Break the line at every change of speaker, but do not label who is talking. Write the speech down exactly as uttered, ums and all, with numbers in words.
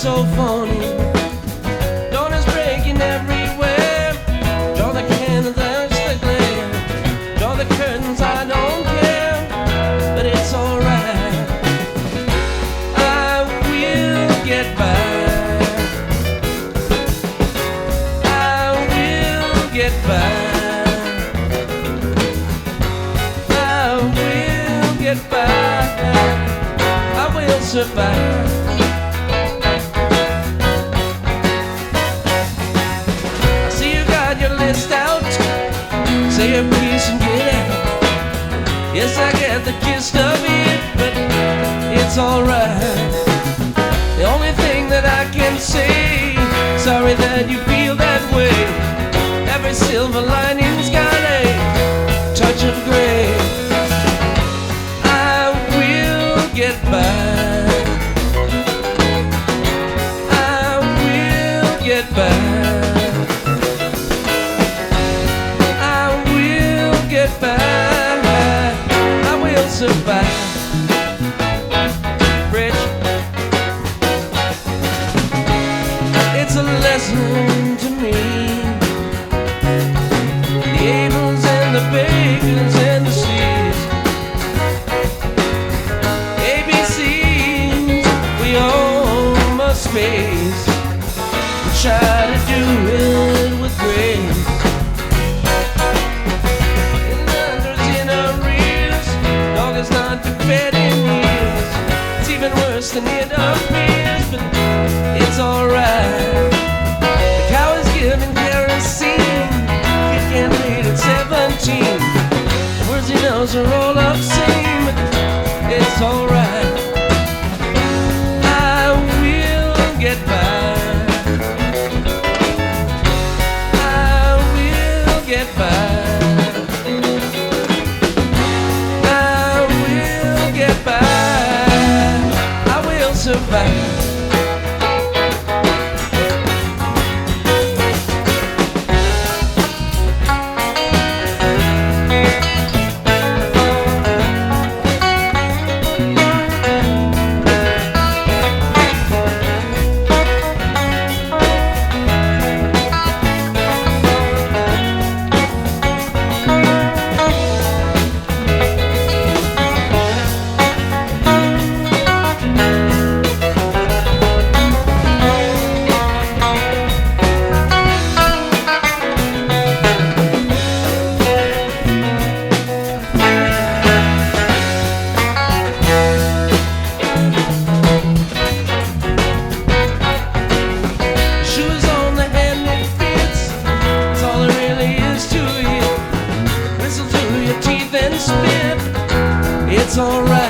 so phony. Dawn is breaking everywhere. Draw the candles, there's the glare. Draw the curtains, I don't care, but it's alright. I will get by. I will get by. I will get by. I will survive. Say your piece and get out. Yes, I get the gist of it, but it's alright. The only thing that I can say, sorry that you feel that way. Every silver lining's got a touch of gray. I will get by. I will get by. Survive. Rich. It's a lesson to me. The Abels and the Bacons and the C's, A B C's, we all must face. We try to do it with grace. It's even worse than it appears, but it's alright. The cow is giving kerosene, kicking late at seventeen. The words he knows are all obscene, but it's alright. I will get by. I will get by. Survive. It's alright.